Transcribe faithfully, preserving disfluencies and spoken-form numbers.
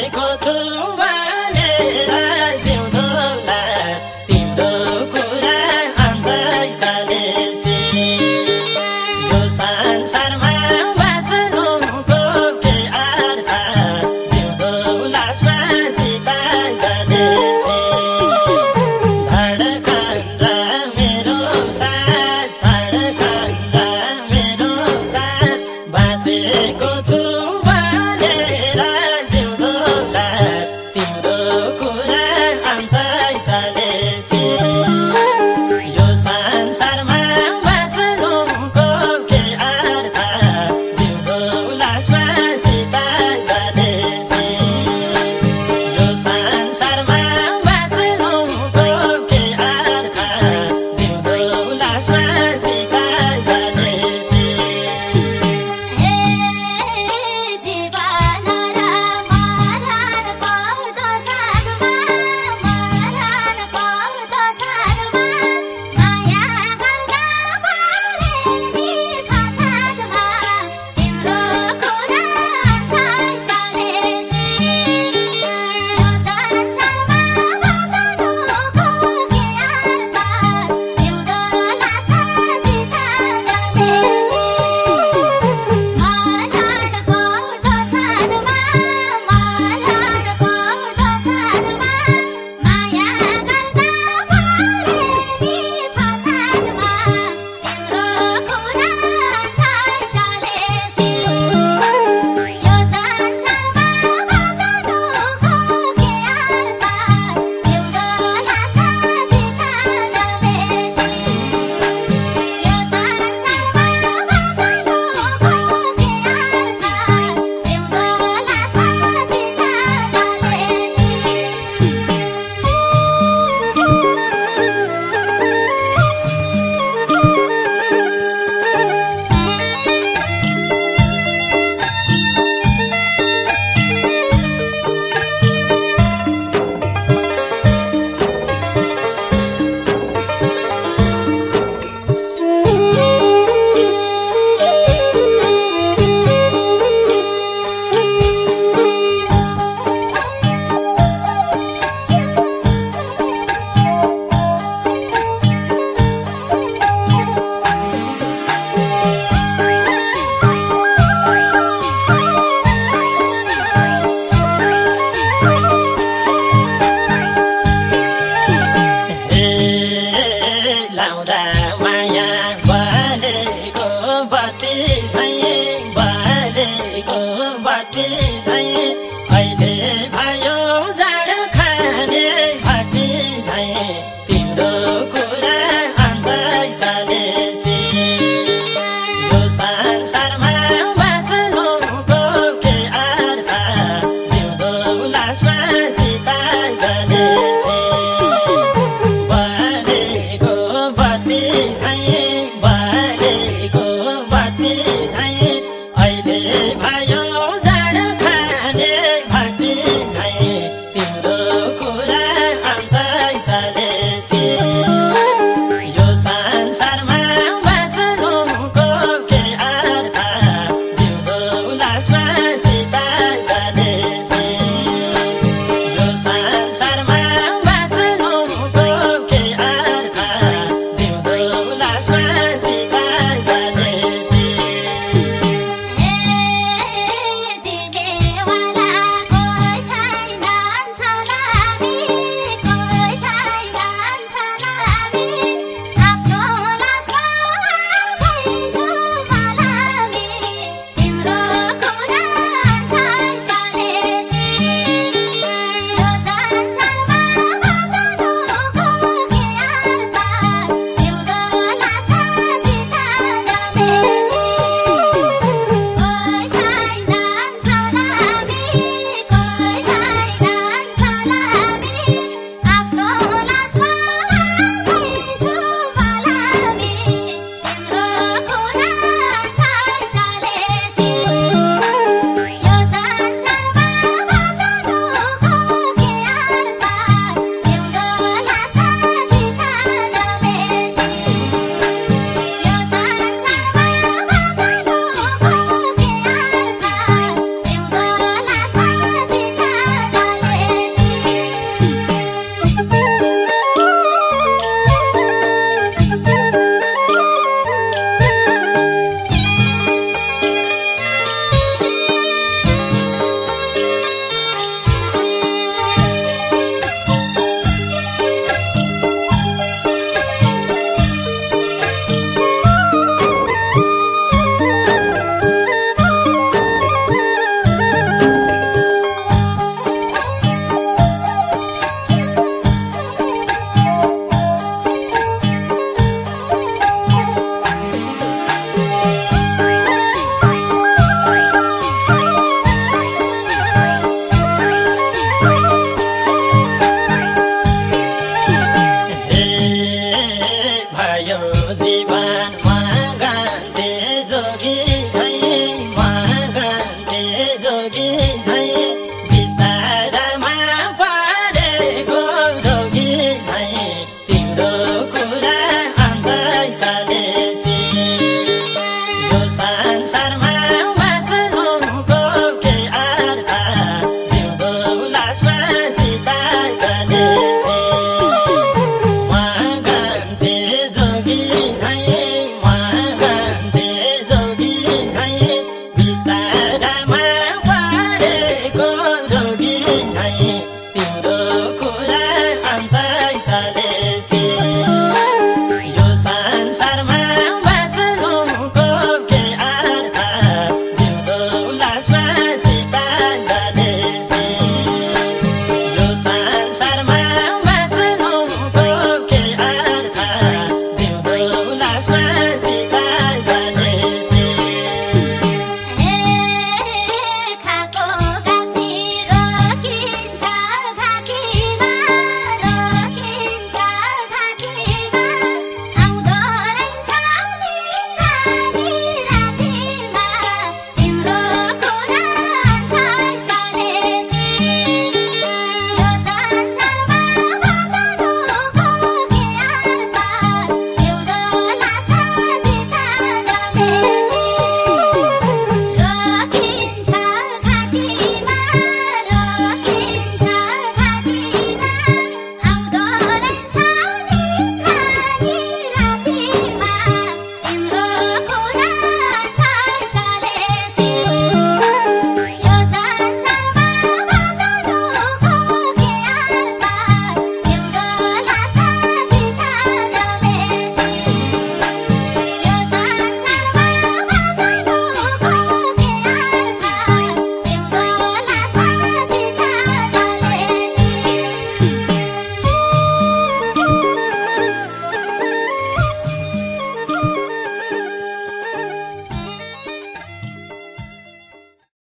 बाँचेको छु भनेर जिउँदो लास तिम्रो कुरा आउँदै चलेछि यो संसारमा बाँच्नुको के अर्थ जिउँदो लासमा चिता जलेछि धडकन र मेरो सास धडकन र मेरो सास बाँचेको छु भनेर जिउँदो लास तिम्रो कुरा आउँदै चलेछि यो संसारमा बाँच्नुको के अर्थ जिउँदो लासमा चिता जलेछि यो संसारमा बाँच्नुको के अर्थ जिउँदो लासमा चिता जलेछि हे जीवन र मरणको दोसाँधमा मरणको दोसाँधमा माया गर्दा भरे मिठो साथमा तिम्रो कुरा आउँदै चलेछि यो संसारमा बाँच्नुको के अर्थ जिउँदो लासमा चिता जलेछि मरणको दोसाँधमा मरणको दोसाँधमा माया गर्दा भरे मिठो साथमा तिम्रो कुरा आउँदै चलेछि यो संसारमा बाँच्नुको के अर्थ जिउँदो लासमा चिता जलेछि यो संसारमा बाँच्नुको के अर्थ जिउँदो लासमा चिता हे लाउँदा माया बलेको बत्ती झैँ बलेको बत्ती झैँ अहिले भयो जाड खाने भट्टी झैँ तिम्रो कुरा आउँदै चलेछि यो संसारमा बाँच्नुको के अर्थ जिउँदो लासमा